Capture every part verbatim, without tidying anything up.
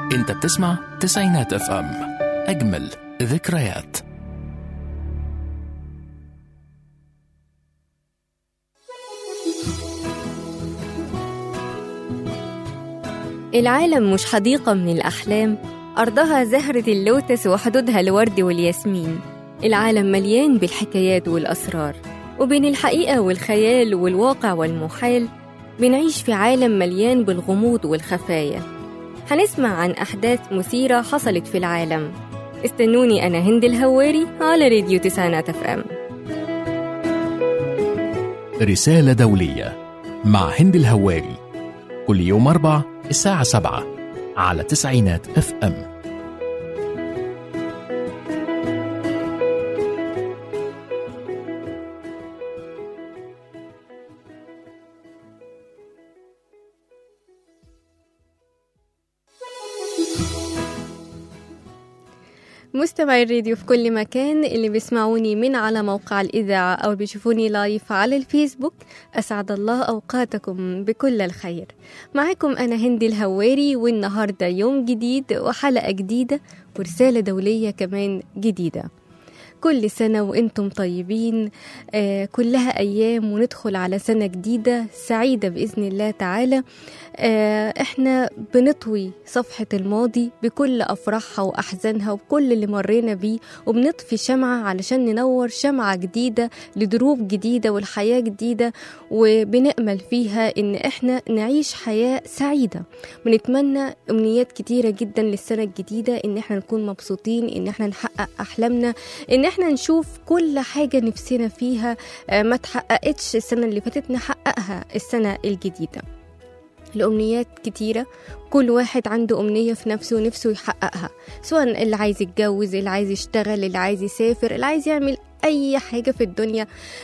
انت بتسمع تسعينات اف ام، اجمل ذكريات. العالم مش حديقة من الأحلام، أرضها زهرة اللوتس وحدودها الورد والياسمين. العالم مليان بالحكايات والأسرار، وبين الحقيقة والخيال والواقع والمحال بنعيش في عالم مليان بالغموض والخفايا. هنسمع عن أحداث مثيرة حصلت في العالم. استنوني أنا هند الهواري على راديو تسعينات اف ام. رسالة دولية مع هند الهواري، كل يوم أربع الساعة سبعة على تسعينات اف ام. مستمعي الراديو في كل مكان، اللي بيسمعوني من على موقع الإذاعة أو بيشوفوني لايف على الفيسبوك، أسعد الله أوقاتكم بكل الخير. معكم أنا هندي الهواري، والنهاردة يوم جديد وحلقة جديدة ورسالة دولية كمان جديدة. كل سنة وإنتم طيبين، آه كلها أيام وندخل على سنة جديدة سعيدة بإذن الله تعالى. آه إحنا بنطوي صفحة الماضي بكل أفراحها وأحزانها وبكل اللي مرينا بيه، وبنطفي شمعة علشان ننور شمعة جديدة لدروب جديدة والحياة جديدة، وبنأمل فيها إن إحنا نعيش حياة سعيدة. بنتمنى أمنيات كتيرة جدا للسنة الجديدة، إن إحنا نكون مبسوطين، إن إحنا نحقق أحلامنا، إن إحنا نشوف كل حاجة نفسنا فيها ما تحققتش السنة اللي فاتت نحققها السنة الجديدة. الأمنيات كتيرة، كل واحد عنده أمنية في نفسه ونفسه يحققها، سواء اللي عايز يتجوز، اللي عايز يشتغل، اللي عايز يسافر، اللي عايز يعمل أي حاجة في الدنيا.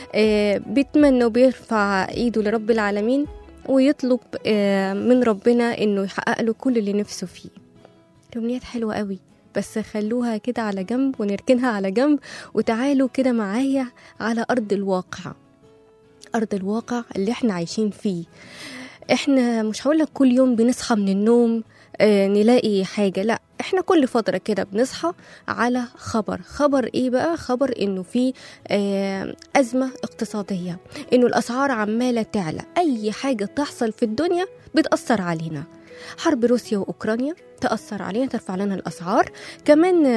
بيتمنى وبيرفع إيده لرب العالمين ويطلب من ربنا إنه يحقق له كل اللي نفسه فيه. الأمنيات حلوة قوي، بس خلوها كده على جنب ونركنها على جنب، وتعالوا كده معايا على أرض الواقع، أرض الواقع اللي احنا عايشين فيه. احنا مش هقولك كل يوم بنصحى من النوم اه نلاقي حاجة، لا، احنا كل فترة كده بنصحى على خبر. خبر ايه بقى؟ خبر انه في اه أزمة اقتصادية، انه الأسعار عمالة تعلى، اي حاجة تحصل في الدنيا بتأثر علينا. حرب روسيا وأوكرانيا تأثر علينا، ترفع لنا الأسعار. كمان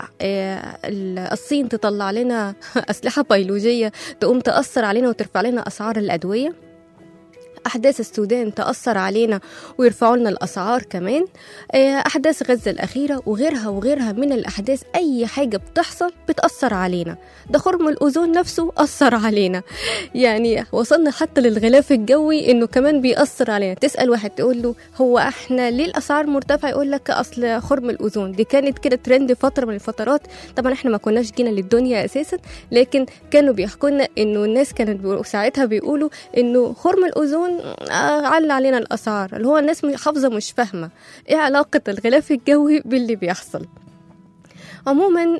الصين تطلع لنا أسلحة بيولوجية تقوم تأثر علينا وترفع لنا أسعار الأدوية. أحداث السودان تأثر علينا ويرفعوا لنا الأسعار كمان. أحداث غزة الأخيرة وغيرها وغيرها من الأحداث، أي حاجة بتحصل بتأثر علينا. ده خرم الأوزون نفسه أثر علينا، يعني وصلنا حتى للغلاف الجوي إنه كمان بيأثر علينا. تسأل واحد تقول له هو إحنا ليه الأسعار مرتفعة؟ يقول لك أصل خرم الأوزون. دي كانت كده ترند فترة من الفترات، طبعا إحنا ما كناش جينا للدنيا أساسا، لكن كانوا بيحكوا لنا إنه الناس كانت ساعتها بيقولوا إنه خرم الأوزون على علينا الأسعار، اللي هو الناس حافظة مش فاهمة ايه علاقة الغلاف الجوي باللي بيحصل. عموما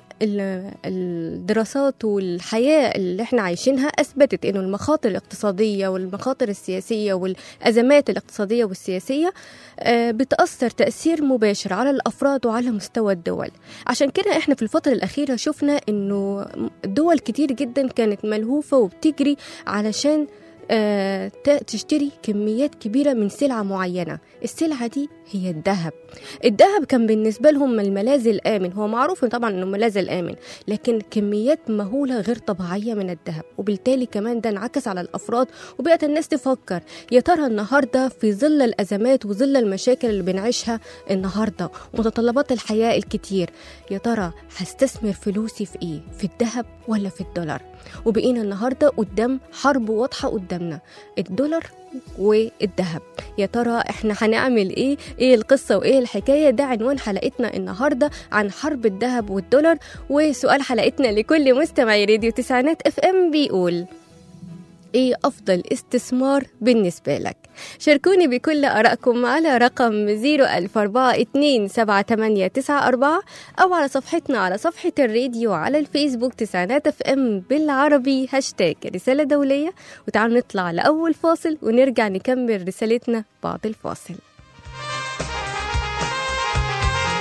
الدراسات والحياة اللي احنا عايشينها أثبتت إنه المخاطر الاقتصادية والمخاطر السياسية والأزمات الاقتصادية والسياسية بتأثر تأثير مباشر على الأفراد وعلى مستوى الدول. عشان كده احنا في الفترة الأخيرة شفنا إنه دول كتير جدا كانت ملهوفة وبتجري علشان أه تشتري كميات كبيرة من سلعة معينة. السلعة دي هي الذهب. الذهب كان بالنسبة لهم الملاذ الآمن، هو معروف طبعا أنه الملاذ الآمن، لكن كميات مهولة غير طبيعية من الذهب، وبالتالي كمان ده انعكس على الأفراد، وبقت الناس تفكر يا ترى النهاردة في ظل الأزمات وظل المشاكل اللي بنعيشها النهاردة ومتطلبات الحياة الكتير، يا ترى هستثمر فلوسي في إيه؟ في الذهب ولا في الدولار؟ وبقينا النهاردة قدام حرب واضحة قدامنا، الدولار والذهب. يا ترى احنا هنعمل ايه؟ ايه القصة وايه الحكاية؟ ده عنوان حلقتنا النهاردة، عن حرب الذهب والدولار. وسؤال حلقتنا لكل مستمعي راديو تسعينات اف ام بيقول: ايه افضل استثمار بالنسبة لك؟ شاركوني بكل آرائكم على رقم زيرو ألف أربعة اتنين سبعة تمانية تسعة أربعة، أو على صفحتنا على صفحة الراديو على الفيسبوك تسعينات اف ام بالعربي هاشتاج رسالة دولية. وتعالوا نطلع لأول فاصل ونرجع نكمل رسالتنا بعد الفاصل.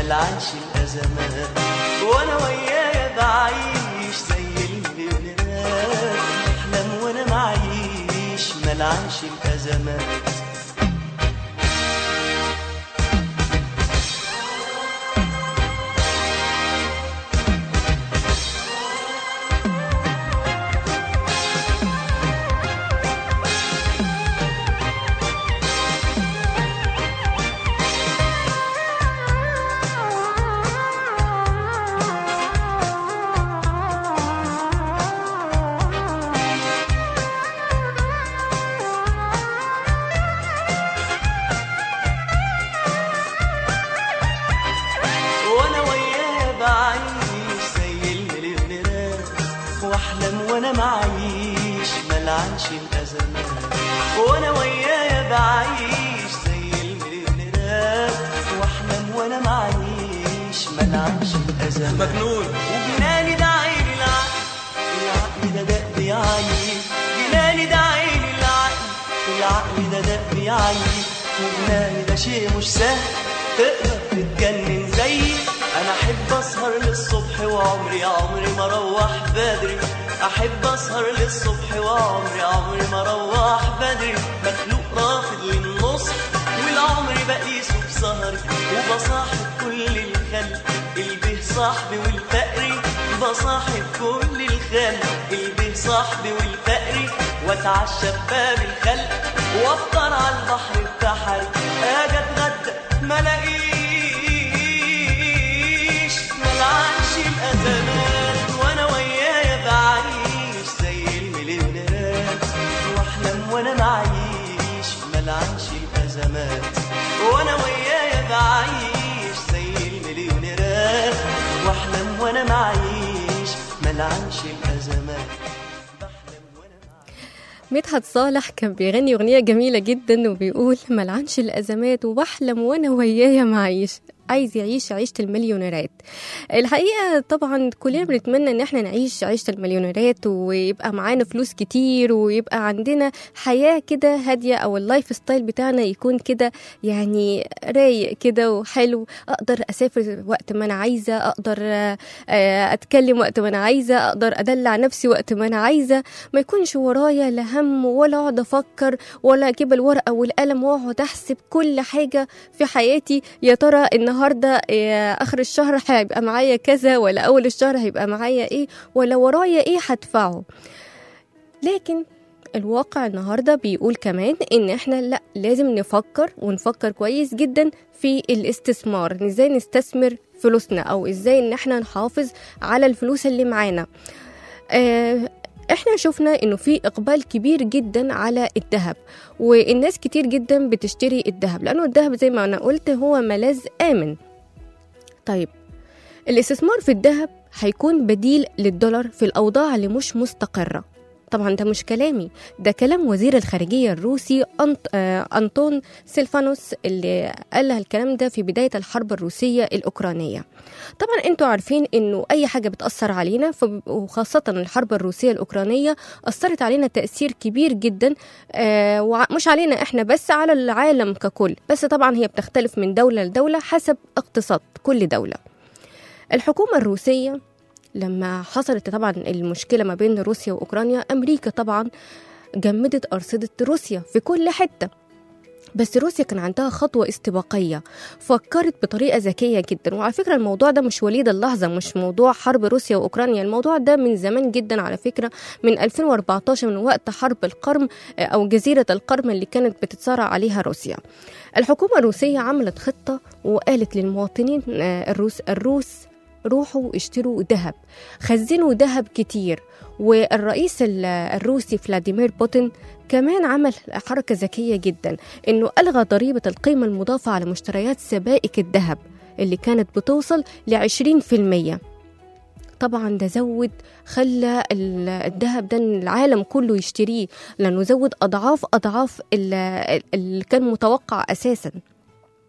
ملعنش الأزمات، وأنا ويايا بعيش زي المليونيرات، أحلم وأنا معيش ملعنش الأزمات. وانا معيش ملعنش الازمات، وانا ويايا بعيش زي المليونيرات، واحلم وانا معيش ملعنش الازمات. مجنون وجناني ده عيني العقل، العقل ده دق بيعيي، جناني ده عيني العقل، العقل ده دق بيعيي، وجناني ده شيء مش سهل تقدر تتجنن زيي. انا احب اسهر للصبح وعمري عمري ما اروح بدري، احب اسهر للصبح وعمري عمري ما اروح بدري، مخلوق رافض للنص والعمر بقيسه بسهري، وبصاحب كل الخلق البه صاحبي والفقري، بصاحب كل الخلق البه صاحبي والفقري، واتعشى بباب الخلق وافطر على البحر بتاعي، اجي اتغدى ما الاقيش ملعنش الازمات، وانا ويايا بعيش زي المليونيرات، واحلم وانا معيش ملعنش الازمات، وانا ويايا بعيش زي المليونيرات، واحلم وانا معيش ملعنش الازمات. مدحت صالح كان بيغني أغنية جميلة جدا وبيقول ملعنش الأزمات وبحلم وأنا ويايا معيش، عايز يعيش عيشة المليونيرات. الحقيقة طبعا كلنا بنتمنى ان احنا نعيش عيشة المليونيرات ويبقى معانا فلوس كتير ويبقى عندنا حياة كده هادية، او اللايف ستايل بتاعنا يكون كده يعني رايق كده وحلو، اقدر اسافر وقت ما انا عايزة، اقدر اتكلم وقت ما انا عايزة، اقدر ادلع نفسي وقت ما انا عايزة، ما يكونش ورايا لا هم ولا اقعد افكر ولا اجيب الورقة والقلم واقعد احسب كل حاجة في حياتي، يا ترى النهارده اخر الشهر هيبقى معايا كذا ولا اول الشهر هيبقى معايا ايه ولا ورايا ايه هدفعه. لكن الواقع النهارده بيقول كمان ان احنا لا، لازم نفكر ونفكر كويس جدا في الاستثمار، ازاي نستثمر فلوسنا او ازاي ان احنا نحافظ على الفلوس اللي معانا. اه احنا شفنا انه في اقبال كبير جدا على الذهب، والناس كتير جدا بتشتري الذهب لانه الذهب زي ما انا قلت هو ملاذ امن. طيب الاستثمار في الذهب هيكون بديل للدولار في الاوضاع اللي مش مستقرة. طبعا ده مش كلامي، ده كلام وزير الخارجية الروسي أنط... آه... أنطون سيلفانوس اللي قال الكلام ده في بداية الحرب الروسية الأوكرانية. طبعا انتوا عارفين انه اي حاجة بتأثر علينا ف... وخاصة الحرب الروسية الأوكرانية أثرت علينا تأثير كبير جدا، آه... ومش علينا احنا بس، على العالم ككل، بس طبعا هي بتختلف من دولة لدولة حسب اقتصاد كل دولة. الحكومة الروسية لما حصلت طبعا المشكلة ما بين روسيا وأوكرانيا، أمريكا طبعا جمدت أرصدة روسيا في كل حتة، بس روسيا كان عندها خطوة استباقية، فكرت بطريقة ذكية جدا. وعلى فكرة الموضوع ده مش وليد اللحظة، مش موضوع حرب روسيا وأوكرانيا، الموضوع ده من زمان جدا على فكرة، من ألفين وأربعتاشر، من وقت حرب القرم أو جزيرة القرم اللي كانت بتتصارع عليها روسيا. الحكومة الروسية عملت خطة وقالت للمواطنين الروس الروس روحوا اشتروا ذهب، خزنوا ذهب كتير. والرئيس الروسي فلاديمير بوتين كمان عمل حركة ذكية جدا، انه ألغى ضريبة القيمة المضافة على مشتريات سبائك الذهب اللي كانت بتوصل لعشرين في المية. طبعا ده زود، خلى الذهب ده العالم كله يشتريه، لأنه زود أضعاف أضعاف اللي كان متوقع أساسا.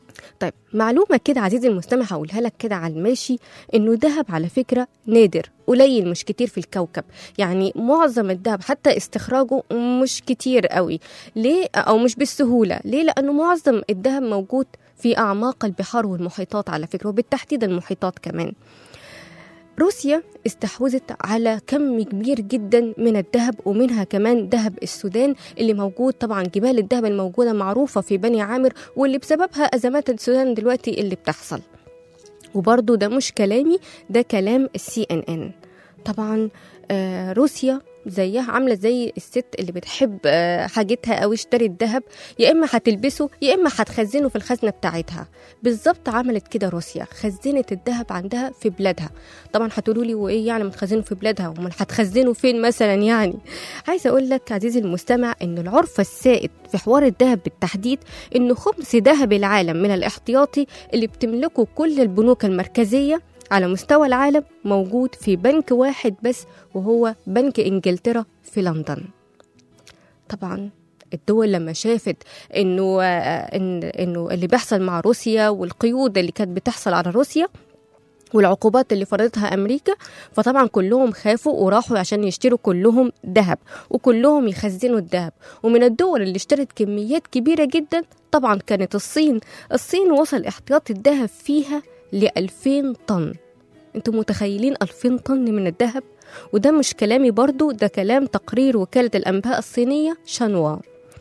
طيب معلومة كده عزيزي المستمع هقولها لك كده على الماشي، إنه دهب على فكرة نادر قليل مش كتير في الكوكب. يعني معظم الدهب حتى استخراجه مش كتير قوي. ليه؟ أو مش بالسهولة. ليه؟ لأنه معظم الدهب موجود في أعماق البحار والمحيطات على فكرة، وبالتحديد المحيطات كمان. روسيا استحوذت على كم كبير جدا من الذهب، ومنها كمان ذهب السودان اللي موجود. طبعا جبال الذهب الموجودة معروفة في بني عامر، واللي بسببها أزمات السودان دلوقتي اللي بتحصل. وبرضو ده مش كلامي، ده كلام السي ان ان. طبعا آه روسيا زيها عاملة زي الست اللي بتحب آه حاجتها أو اشتري الذهب، يا إما هتلبسه يا إما هتخزنه في الخزنة بتاعتها. بالظبط عملت كده روسيا، خزنت الذهب عندها في بلادها. طبعا هتقولوا لي وإيه يعني متخزنه في بلادها ومن هتخزنه فين مثلا؟ يعني عايزة أقول لك عزيزي المستمع إن العرف السائد في حوار الذهب بالتحديد إنه خمس ذهب العالم من الاحتياطي اللي بتملكه كل البنوك المركزية على مستوى العالم موجود في بنك واحد بس، وهو بنك إنجلترا في لندن. طبعا الدول لما شافت إنه, إن إنه اللي بيحصل مع روسيا والقيود اللي كانت بتحصل على روسيا والعقوبات اللي فرضتها أمريكا، فطبعا كلهم خافوا وراحوا عشان يشتروا كلهم ذهب وكلهم يخزنوا الذهب. ومن الدول اللي اشترت كميات كبيرة جدا طبعا كانت الصين. الصين وصل احتياط الذهب فيها لألفين طن. انتوا متخيلين ألفين طن من الذهب؟ وده مش كلامي برضو، ده كلام تقرير وكالة الأنباء الصينية شانوا.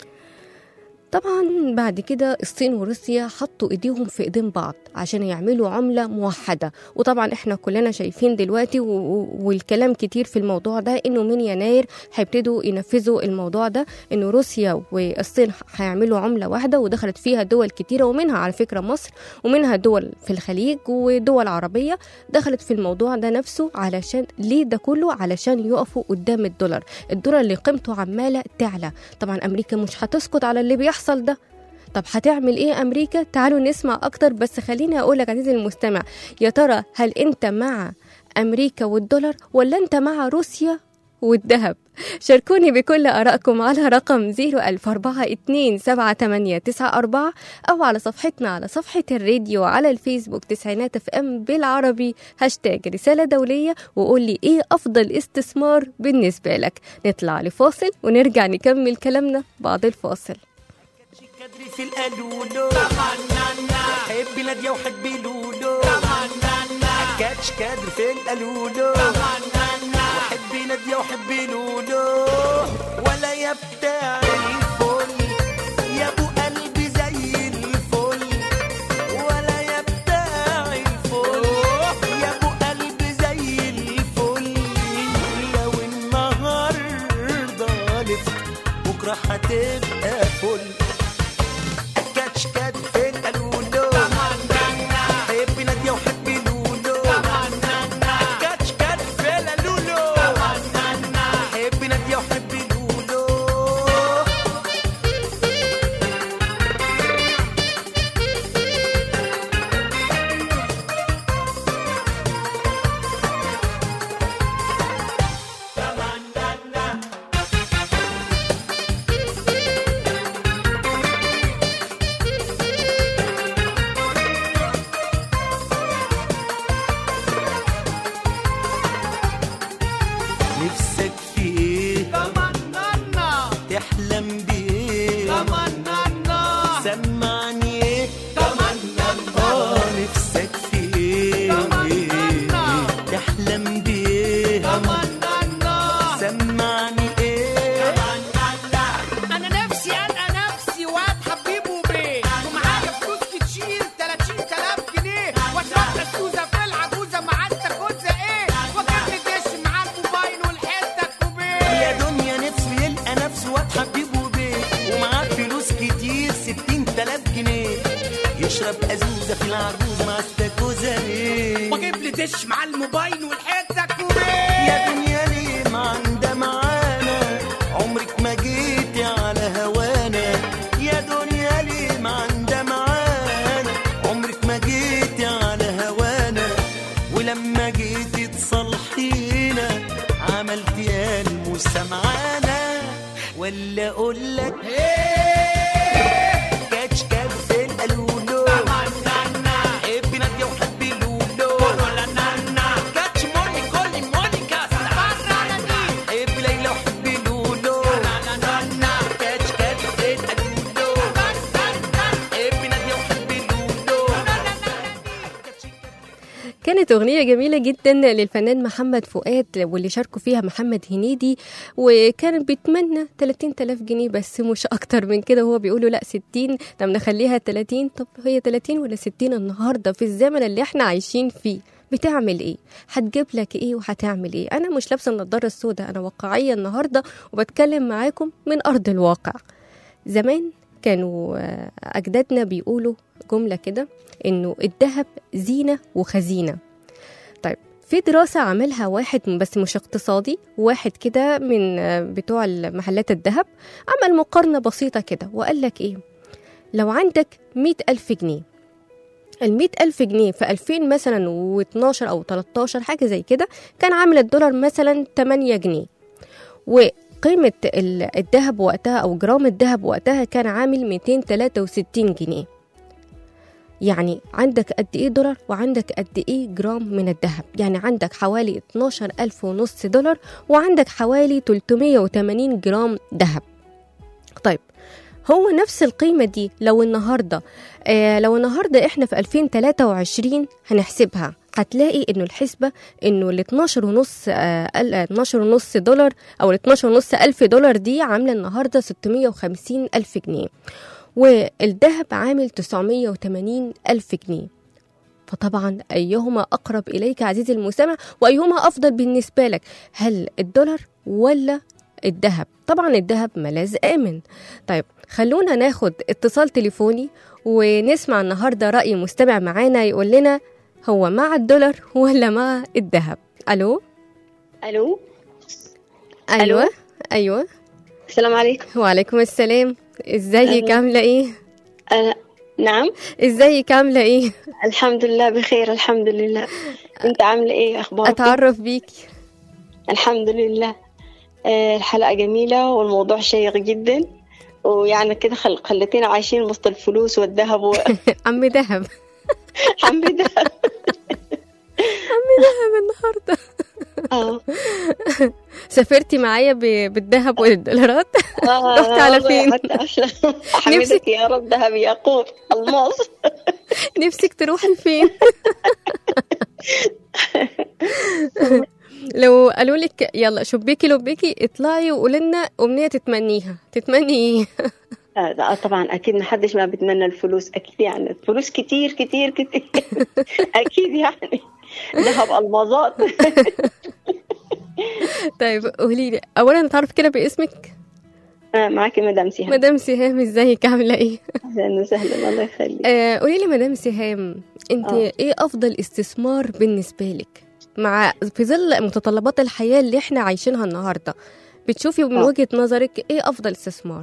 طبعا بعد كده الصين وروسيا حطوا ايديهم في ايدين بعض عشان يعملوا عملة موحدة. وطبعا احنا كلنا شايفين دلوقتي والكلام كتير في الموضوع ده انه من يناير هيبتدوا ينفذوا الموضوع ده، انه روسيا والصين هيعملوا عملة واحدة، ودخلت فيها دول كتيرة ومنها على فكرة مصر، ومنها دول في الخليج ودول عربية دخلت في الموضوع ده نفسه. علشان ليه ده كله؟ علشان يقفوا قدام الدولار، الدولار اللي قيمته عمالة تعلى. طبعا امريكا مش هتسكت على اللي بيحصل يحصل ده. طب هتعمل ايه امريكا؟ تعالوا نسمع اكتر. بس خليني اقولك عزيزي المستمع، يا ترى هل انت مع امريكا والدولار ولا انت مع روسيا والذهب؟ شاركوني بكل آرائكم على رقم صفر ألف أربعة اتنين سبعة تمانية تسعة أربعة أو على صفحتنا على صفحة الراديو على الفيسبوك تسعينات اف ام بالعربي هاشتاج رسالة دولية، وقول لي ايه أفضل استثمار بالنسبة لك. نطلع لفاصل ونرجع نكمل كلامنا بعد الفاصل. كدري في القالولو تمنانا حبي نادية وحبي لولو تمنانا كاتش كدري في القالولو تمنانا وحبي نادية وحبي لولو ولا يا بتاع الفل يا ابو قلبي زي الفل ولا يا بتاع الفل يا ابو قلبي زي الفل لو النهارده لفت بكره هتبقى فل يشرب أزوزة في العجوزة مع استاكوزة ليه واجيب لي دش مع الموبايل والحتة كوبيه يا دنيا ليه ما عندها معانا عمرك ما جيتي على هوانا يا دنيا ليه ما عندها معانا عمرك ما جيتي على هوانا ولما جيتي تصلحينا عملتي الموسى معانا ولا أقول لك كاتش كاب في القالولو كانت أغنية جميلة جدا للفنان محمد فؤاد واللي شاركوا فيها محمد هنيدي، وكان بيتمنى ثلاثين ألف جنيه بس مش أكتر من كده، وهو بيقولوا لا ستين، طب نخليها ثلاثين، طب هي ثلاثين ولا ستين النهاردة في الزمن اللي احنا عايشين فيه؟ بتعمل ايه؟ هتجيب لك ايه وهتعمل ايه؟ انا مش لابسه النضاره السوداء، انا واقعيه النهارده وبتكلم معاكم من ارض الواقع. زمان كانوا اجدادنا بيقولوا جمله كده انه الذهب زينه وخزينه. طيب في دراسه عملها واحد بس مش اقتصادي، واحد كده من بتوع محلات الذهب، عمل مقارنه بسيطه كده وقال لك ايه؟ لو عندك مئة ألف جنيه، المئة ألف جنيه في ألفين مثلا واثناشر أو تلتاشر حاجة زي كده كان عامل الدولار مثلا تمانية جنيه، وقيمة الذهب وقتها أو جرام الذهب وقتها كان عامل مئتين وثلاثة وستين جنيه. يعني عندك قد إيه دولار وعندك قد إيه جرام من الذهب؟ يعني عندك حوالي اتناشر ألف ونص دولار وعندك حوالي تلتمية وتمانين جرام ذهب. طيب هو نفس القيمة دي لو النهاردة آه لو النهاردة احنا في ألفين وثلاثة وعشرين هنحسبها، هتلاقي انه الحسبة انه ال اتناشر ونص آه اتناشر ونص دولار او ال اتناشر ونص ألف دولار دي عاملة النهاردة ستمية وخمسين ألف جنيه، والذهب عامل تسعمية وتمانين ألف جنيه. فطبعا أيهما أقرب إليك عزيزي المستمع وأيهما أفضل بالنسبة لك؟ هل الدولار ولا الذهب؟ طبعا الذهب ملاذ آمن. طيب خلونا ناخد اتصال تليفوني ونسمع النهاردة رأي مستمع معانا يقول لنا هو مع الدولار ولا مع الذهب. ألو ألو أيوة ألو. أيوة السلام عليكم. وعليكم السلام، ازيك عاملة ايه؟ أنا نعم. ازيك عاملة ايه؟ الحمد لله بخير الحمد لله. انت عاملة ايه اخبارك؟ اتعرف بيكي. الحمد لله. آه الحلقة جميلة والموضوع شيق جدا، ويعني كده خل... خلتينا عايشين وسط الفلوس والذهب و... عم دهب عم دهب عم دهب النهارده. اه سافرتي معايا ب... بالذهب والدولارات؟ آه رحتي على فين؟ حتى أحلى. حمدك يا رب ذهب ياقوت الماس. نفسك تروحي فين؟ لو قالوا لك يلا شبيكي لبيكي اطلعي وقولي لنا امنيه تتمنيها، تتمني ايه؟ آه طبعا اكيد ما حدش ما بيتمنى الفلوس، اكيد يعني الفلوس كتير كتير كتير اكيد يعني ذهب الماظات. طيب قولي لي اولا نتعرف كده باسمك. آه معاكي مدام سهام. مدام سهام ازيك عامله ايه؟ اهلا وسهلا الله يخليك. آه قولي لي مدام سهام، انت آه. ايه افضل استثمار بالنسبه لك مع في ظل متطلبات الحياه اللي احنا عايشينها النهارده؟ بتشوفي من آه. وجهه نظرك ايه افضل استثمار؟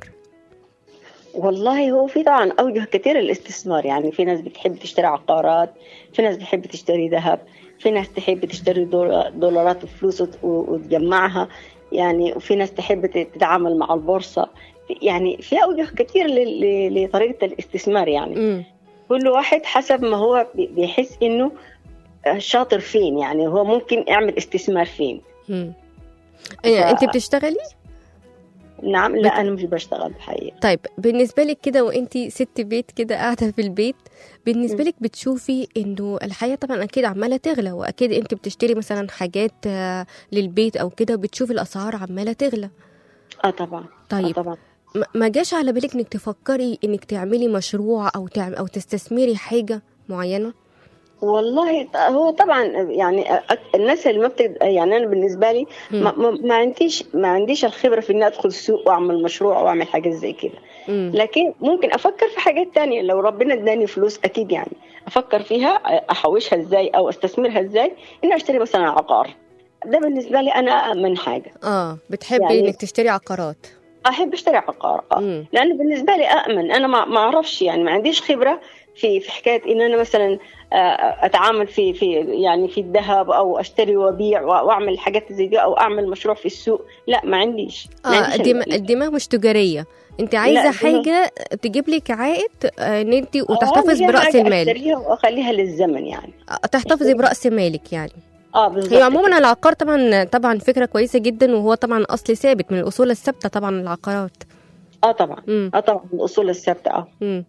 والله هو في طبعا اوجه كثير للاستثمار، يعني في ناس بتحب تشتري عقارات، في ناس بتحب تشتري ذهب، في ناس تحب تشتري دولارات وفلوس وتجمعها يعني، وفي ناس تحب تتعامل مع البورصة، يعني في أوجه كثير لطريقة الاستثمار يعني. م. كل واحد حسب ما هو بيحس إنه شاطر فين، يعني هو ممكن يعمل استثمار فين. م. ف... أنت بتشتغلي؟ نعم. لا أنا مش بشتغل بحقيقة. طيب بالنسبة لك كده وأنتي ست بيت كده قاعدة في البيت، بالنسبة لك بتشوفي إنه الحياة طبعا أكيد عمالة تغلى، وأكيد أنت بتشتري مثلا حاجات للبيت أو كده بتشوفي الأسعار عمالة تغلى. آه طبعا. طيب آه طبعا. ما جاش على بالك إنك تفكري إنك تعملي مشروع أو تعمل أو تستثمري حاجة معينة؟ والله هو طبعا يعني الناس اللي ما بتقدر، يعني انا بالنسبه لي ما, ما عنديش ما عنديش الخبره في اني ادخل السوق واعمل مشروع او اعمل حاجات زي كده، لكن ممكن افكر في حاجات تانية لو ربنا اداني فلوس، اكيد يعني افكر فيها احوشها ازاي او استثمرها ازاي، اني اشتري مثلا عقار. ده بالنسبه لي انا امن حاجه. اه بتحبي يعني انك تشتري عقارات؟ احب اشتري عقار اه لانه بالنسبه لي امن. انا ما ما اعرفش يعني ما عنديش خبره في في حكايه ان انا مثلا اتعامل في في يعني في الذهب او اشتري وابيع واعمل حاجات زي دي او اعمل مشروع في السوق. لا ما عنديش. اه الدماغ مش تجاريه، انت عايزه حاجه تجيب لك عائد ان انت وتحتفظ براس المال. اشتريها واخليها للزمن يعني. تحتفظي براس مالك يعني. اه بالظبط. هي عموما العقار طبعا طبعا فكره كويسه جدا، وهو طبعا اصل ثابت من الاصول الثابته طبعا العقارات. اه طبعا. مم. اه طبعا من الاصول الثابته اه. مم.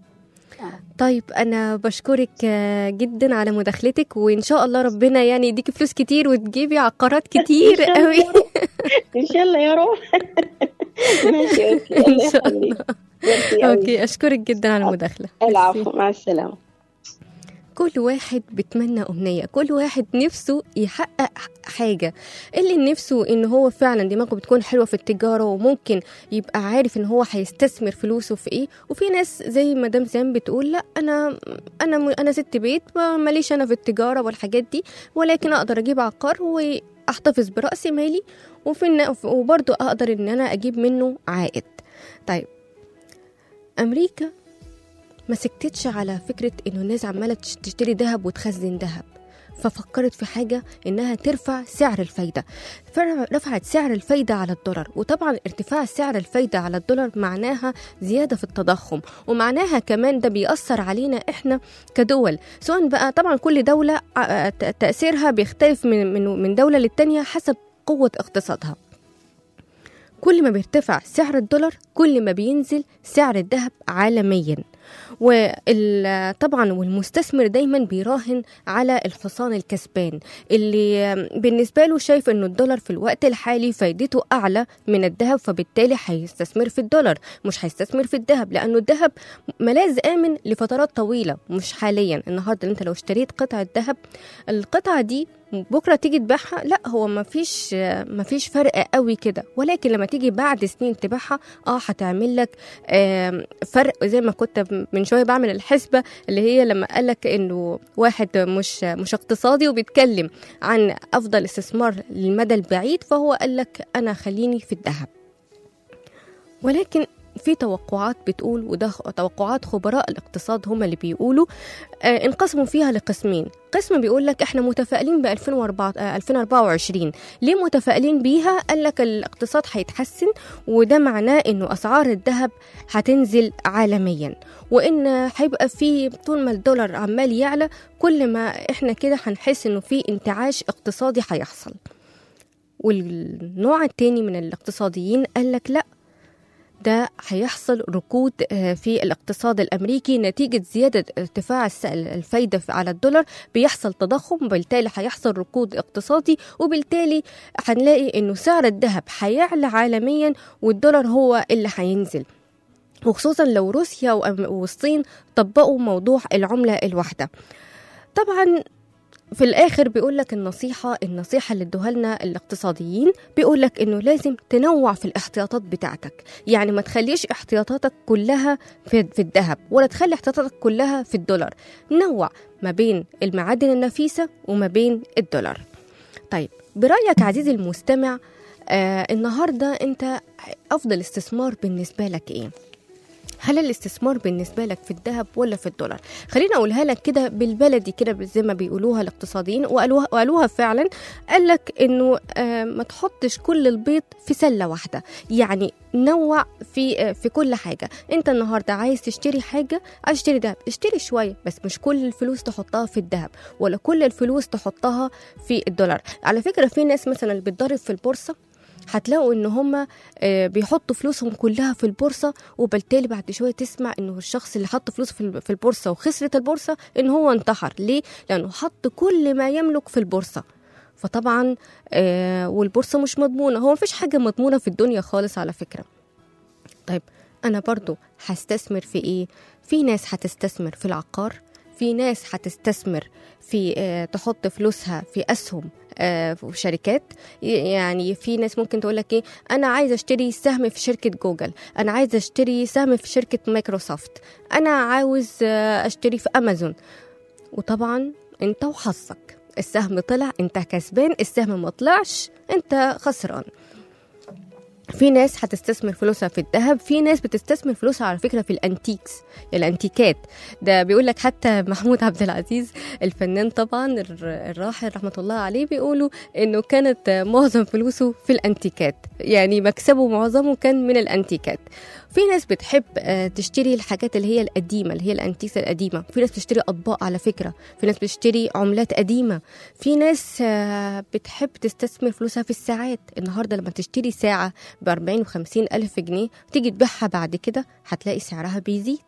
طيب أنا بشكرك آه، جدا على مداخلتك، وإن شاء الله ربنا يعني يديكي فلوس كتير وتجيبي عقارات كتير إن شاء الله قوي. يا رب. ان شاء الله يا رب. ماشي اوكي، الله إن شاء الله. يخليك. ميرسي أوي. أوكي، أشكرك جدا على المداخلة. العفو، مع السلامة. كل واحد بيتمنى أمنية، كل واحد نفسه يحقق حاجة. اللي نفسه إن هو فعلا دماغه بتكون حلوة في التجارة وممكن يبقى عارف إن هو هيستثمر فلوسه في إيه. وفي ناس زي مدام زين بتقول لا، أنا أنا أنا ست بيت، ماليش أنا في التجارة والحاجات دي، ولكن أقدر أجيب عقار وأحتفظ برأس مالي، وفي وبرضه أقدر إن أنا أجيب منه عائد. طيب أمريكا ما سكتتش على فكرة إنه الناس عمالة تشتري ذهب وتخزن ذهب، ففكرت في حاجة إنها ترفع سعر الفايدة. رفعت سعر الفايدة على الدولار، وطبعا ارتفاع سعر الفايدة على الدولار معناها زيادة في التضخم، ومعناها كمان ده بيأثر علينا إحنا كدول، سواء بقى طبعا كل دولة تأثيرها بيختلف من من من دولة للتانية حسب قوة اقتصادها. كل ما بيرتفع سعر الدولار كل ما بينزل سعر الذهب عالميا. وطبعا والمستثمر دايما بيراهن على الحصان الكسبان اللي بالنسبة له شايف انه الدولار في الوقت الحالي فايدته اعلى من الذهب، فبالتالي هيستثمر في الدولار مش هيستثمر في الذهب، لانه الذهب ملاذ امن لفترات طويلة مش حاليا. النهارده انت لو اشتريت قطعة ذهب، القطعة دي بكره تيجي تبيعها، لا هو ما فيش ما فيش فرق قوي كده، ولكن لما تيجي بعد سنين تبيعها اه هتعمل لك آه فرق. زي ما كنت من شويه بعمل الحسبه اللي هي لما قال لك انه واحد مش مش اقتصادي وبيتكلم عن افضل استثمار للمدى البعيد، فهو قال لك انا خليني في الذهب. ولكن في توقعات بتقول، وده توقعات خبراء الاقتصاد هم اللي بيقولوا، آه انقسموا فيها لقسمين. قسم بيقول لك احنا متفائلين ب ألفين وأربعة وعشرين. ليه متفائلين بيها؟ قال لك الاقتصاد هيتحسن، وده معناه انه اسعار الذهب هتنزل عالميا، وان هيبقى في طول ما الدولار عمال يعلى كل ما احنا كده هنحس انه في انتعاش اقتصادي هيحصل. والنوع التاني من الاقتصاديين قال لك لا، ده هيحصل ركود في الاقتصاد الأمريكي نتيجة زيادة ارتفاع الفايدة على الدولار، بيحصل تضخم وبالتالي هيحصل ركود اقتصادي، وبالتالي هنلاقي انه سعر الذهب هيعلى عالميا والدولار هو اللي هينزل، وخصوصا لو روسيا والصين طبقوا موضوع العملة الواحدة. طبعا في الآخر بيقول لك النصيحة النصيحة اللي ادوها لنا الاقتصاديين، بيقول لك إنه لازم تنوع في الاحتياطات بتاعتك، يعني ما تخليش احتياطاتك كلها في, في الذهب ولا تخلي احتياطاتك كلها في الدولار، نوع ما بين المعادن النفيسة وما بين الدولار. طيب برأيك عزيزي المستمع، آه النهاردة أنت أفضل استثمار بالنسبة لك إيه؟ هل الاستثمار بالنسبة لك في الذهب ولا في الدولار؟ خلينا أقولها لك كده بالبلدي كده زي ما بيقولوها الاقتصاديين، وقالوها, وقالوها فعلا. قال لك إنه آه ما تحطش كل البيض في سلة واحدة، يعني نوع في آه في كل حاجة. أنت النهاردة عايز تشتري حاجة، عايز تشتري ذهب، اشتري شوية، بس مش كل الفلوس تحطها في الذهب ولا كل الفلوس تحطها في الدولار. على فكرة في ناس مثلا اللي بتضرب في البورصة هتلاقوا ان هم بيحطوا فلوسهم كلها في البورصة، وبالتالي بعد شوية تسمع انه الشخص اللي حط فلوسه في البورصة وخسرت البورصة ان هو انتحر. ليه؟ لانه حط كل ما يملك في البورصة. فطبعا آه والبورصة مش مضمونة، هو مفيش حاجة مضمونة في الدنيا خالص على فكرة. طيب انا برضو هستثمر في ايه؟ في ناس هتستثمر في العقار، في ناس هتستثمر في آه تحط فلوسها في أسهم آه في شركات. يعني في ناس ممكن تقولك إيه، أنا عايزة أشتري سهم في شركة جوجل، أنا عايزة أشتري سهم في شركة مايكروسوفت، أنا عاوز آه أشتري في أمازون. وطبعا أنت وحظك، السهم طلع أنت كسبان، السهم ما طلعش أنت خسران. في ناس هتستثمر فلوسها في الذهب، في ناس بتستثمر فلوسها على فكرة في الانتيكس، الانتيكات. ده بيقول لك حتى محمود عبد العزيز الفنان طبعا الراحل رحمة الله عليه، بيقولوا انه كانت معظم فلوسه في الانتيكات، يعني مكسبه معظمه كان من الانتيكات. في ناس بتحب تشتري الحاجات اللي هي القديمة، اللي هي الأنتيسة القديمة. في ناس بتشتري أطباق على فكرة، في ناس بتشتري عملات قديمة، في ناس بتحب تستثمر فلوسها في الساعات. النهاردة لما تشتري ساعة بأربعين وخمسين ألف جنيه تيجي تبيعها بعد كده هتلاقي سعرها بيزيد.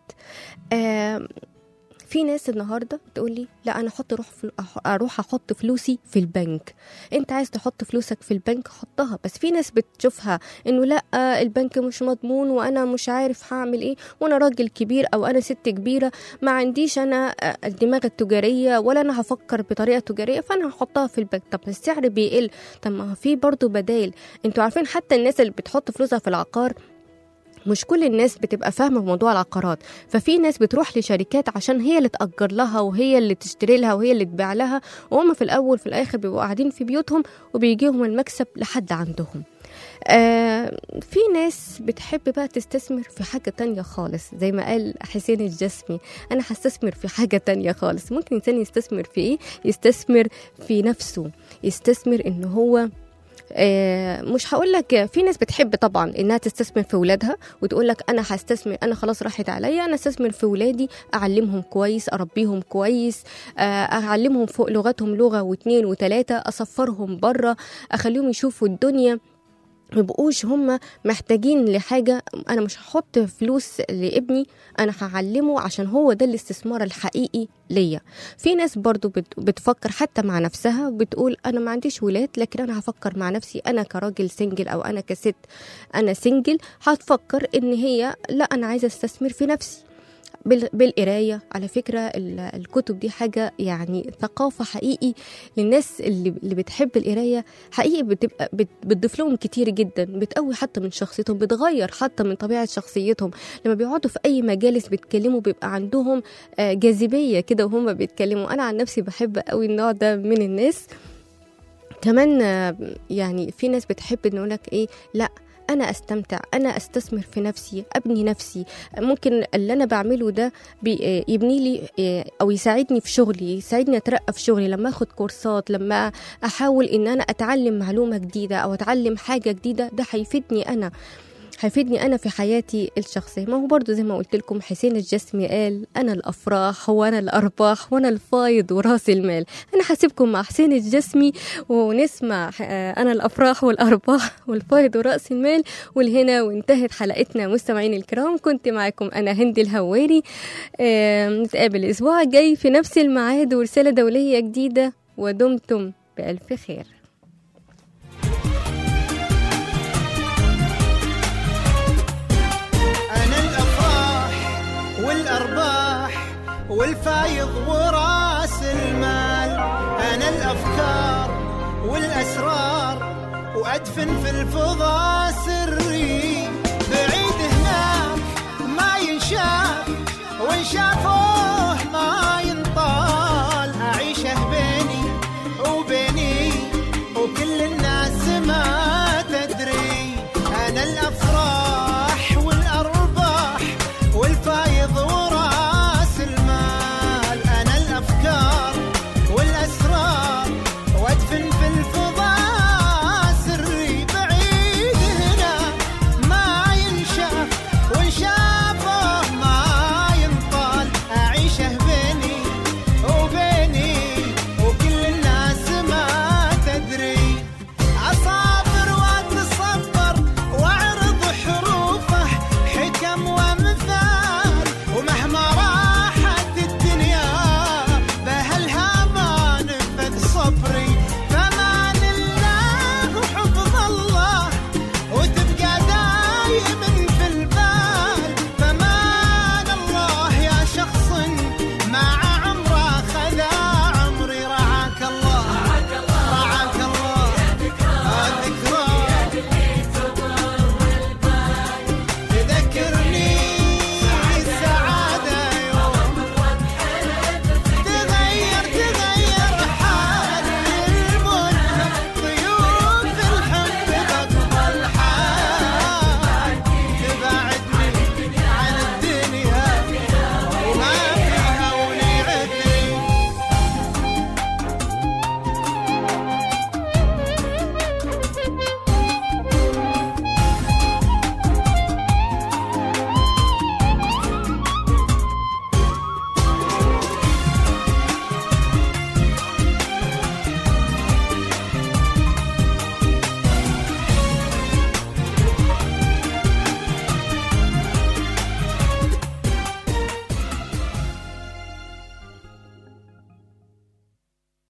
في ناس النهارده تقول لي لا انا احط روح فل... اروح احط فلوسي في البنك. انت عايز تحط فلوسك في البنك حطها، بس في ناس بتشوفها انه لا البنك مش مضمون وانا مش عارف هعمل ايه، وانا راجل كبير او انا ست كبيره ما عنديش انا الدماغ التجاريه ولا انا هفكر بطريقه تجاريه فانا هحطها في البنك. طب السعر بيقل، طب ما في برضو بدايل. انتوا عارفين حتى الناس اللي بتحط فلوسها في العقار مش كل الناس بتبقى فاهمة بموضوع العقارات، ففي ناس بتروح لشركات عشان هي اللي تأجر لها وهي اللي تشتري لها وهي اللي تبيع لها، وهم في الأول في الآخر بيبقوا قاعدين في بيوتهم وبيجيهم المكسب لحد عندهم. آه في ناس بتحب بقى تستثمر في حاجة تانية خالص، زي ما قال حسين الجسمي أنا هستثمر في حاجة تانية خالص. ممكن إنسان يستثمر في إيه؟ يستثمر في نفسه، يستثمر إنه هو آه مش هقول لك. في ناس بتحب طبعا انها تستثمر في ولادها وتقول لك انا هستثمر، انا خلاص راحت عليا انا استثمر في ولادي، اعلمهم كويس، اربيهم كويس، آه اعلمهم فوق لغتهم لغه واثنين وثلاثه، اسفرهم بره، اخليهم يشوفوا الدنيا، مبقوش هم محتاجين لحاجة. أنا مش هحط فلوس لابني، أنا هعلمه عشان هو ده الاستثمار الحقيقي ليا. في ناس برضو بتفكر حتى مع نفسها بتقول أنا ما عنديش ولاد لكن أنا هفكر مع نفسي، أنا كراجل سنجل أو أنا كست أنا سنجل هتفكر إن هي لا أنا عايزة استثمر في نفسي بالقراية. على فكرة الكتب دي حاجة يعني ثقافة حقيقي للناس اللي, اللي بتحب القراية، حقيقي بتبقى بتضيف لهم كتير جدا، بتقوي حتى من شخصيتهم، بتغير حتى من طبيعة شخصيتهم. لما بيقعدوا في أي مجالس بيتكلموا بيبقى عندهم جاذبية كده وهم بيتكلموا. أنا عن نفسي بحب قوي النوع ده من الناس. كمان يعني في ناس بتحب إنه لك إيه، لا أنا أستمتع، أنا أستثمر في نفسي، أبني نفسي. ممكن اللي أنا بعمله ده يبني لي أو يساعدني في شغلي، يساعدني أترقى في شغلي لما أخد كورسات، لما أحاول إن أنا أتعلم معلومة جديدة أو أتعلم حاجة جديدة، ده هيفيدني أنا هيفيدني أنا في حياتي الشخصية. ما هو برضو زي ما قلت لكم حسين الجسمي قال أنا الأفراح وأنا الأرباح وأنا الفايض وراس المال. أنا حاسبكم مع حسين الجسمي ونسمع أنا الأفراح والأرباح والفايض وراس المال. والهنا وانتهت حلقتنا مستمعين الكرام، كنت معكم أنا هند الهواري. نتقابل الأسبوع الجاي في نفس الميعاد ورسالة دولية جديدة، ودمتم بألف خير. والأرباح والفايض وراس المال، أنا الأفكار والأسرار وأدفن في الفضاء سري، بعيد هناك ما ينشاف وانشافوا